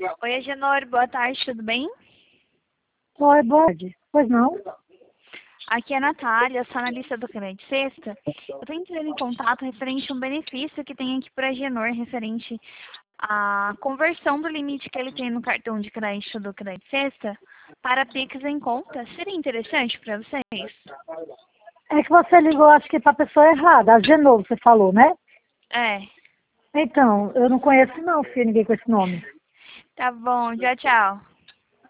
Oi, Agenor, boa tarde, tudo bem? Oi, boa tarde. Pois não? Aqui é a Natália, sou analista do Crédito Sexta. Eu estou entrando em contato referente a um benefício que tem aqui para a Agenor, referente à conversão do limite que ele tem no cartão de crédito do Crédito Sexta para Pix em conta. Seria interessante para vocês? É que você ligou, acho que para a pessoa errada. A Genovo, você falou, né? É, Então, eu não conheço não, filho, ninguém com esse nome. tá bom, tchau, tchau.